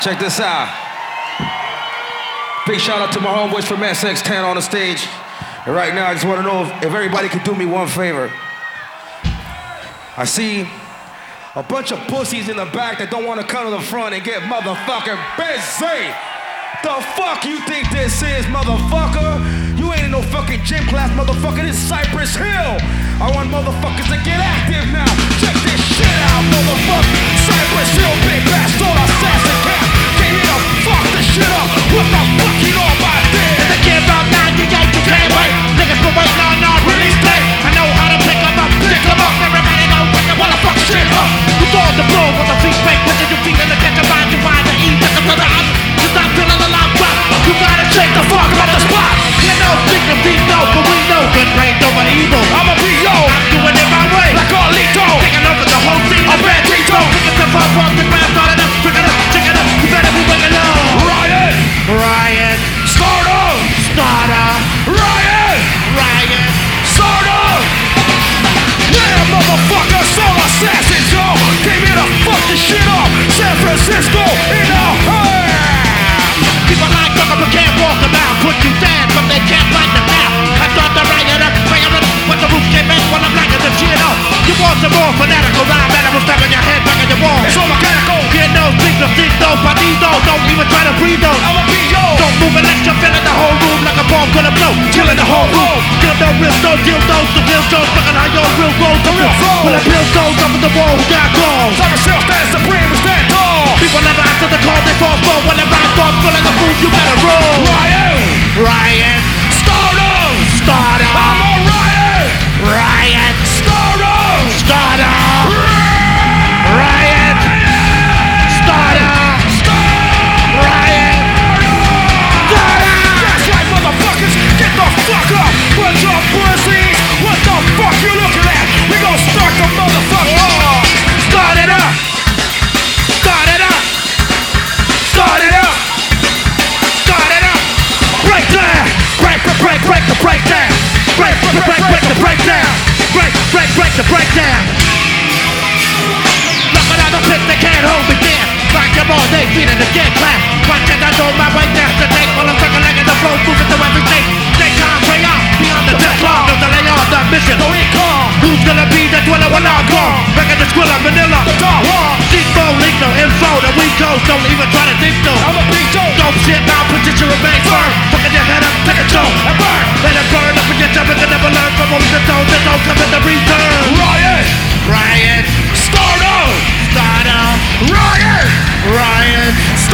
Check this out. Big shout out to my homeboys from SX10 on the stage. And right now, I just want to know if everybody could do me one favor. I see a bunch of pussies in the back that don't want to come to the front and get motherfucking busy. The fuck you think this is, motherfucker? You ain't in no fucking gym class, motherfucker. This is Cypress Hill. I want motherfuckers to get active now. Check this shit out, motherfucker. Cypress Hill, big bass, soda, assassin cap. Came here to fuck this shit up. What the fuck you know about this? If the kid about 98, you can't wait. Niggas for waiting on our release date. I know how to pick them up, pick them up. Everybody know what you wanna fuck shit up. You throw the blow on the feet, break, pushing your feet in the catch a mind, you find the eat, pick up to the up. You stop feeling the loud drop. You gotta shake the fuck up the spot. You know, think of deep know, but we know good brain over evil. I'ma be yo, I'm doing it my way. like Carlito, Taking over the whole scene. a bad Tito. Picking the fuck off the ground, starting up, picking up, checking up. You better be waking up. Riot, Riot, Stardom, starter, Riot, riot. Stardom. Yeah, motherfucker, soul assassins, yo. Came here to fuck this shit up. San Francisco in the house. People like talk but can't walk around. Put you down from they can't find the mouth. I start to riot up, fire it up. When the roof came in, when I'm like the shit up. You want some more fanatical rhyme that I was slapping your head back at the wall. It's all mechanical. Get those things, those partidos. Don't even try to breathe those. I'ma be yo. Don't move unless you're filling the whole room like a bomb gonna blow. Killing the whole room. Kill no real stones, deal those, the real stones. Looking how your real rolls. The real flow. When I peel stones up in the wall, who got calls? Cypress Hill stands supreme, we stand tall. People never answer the call, they fall slow. When the rhyme starts filling the food, you better roll. Riot, Riot, Stardom. starter, I'm a riot, riot, Stardom. starter, riot, starter, riot, starter. That's right, motherfuckers, get the fuck up. Bunch of pussies, what the fuck you looking at? We gon' start the motherfucker off. Start it up, start it up, start it up, start it up. Break down, break the breakdown, break the breakdown, break the breakdown. Looking at the pit, they can't hold me there. Like them all day, feet in the dead clap. Watching I know my way down today. While I'm circling like the flow, moving to everything. They can't pray out beyond the death law. No delay on the mission. No income, Who's gonna be the dweller when I'm gone? Record the squiller, Manila. the dog walk. Deep-o, leak no info. The weak toes don't even try to think no. I'm a big joke, Dope shit, now position remain firm. Fucking your head up, take a toe. and burn. Let it burn up in your jump and never learn from what the toes that don't come in the return. Riot, Riot, Stardom. start out, Riot, riot,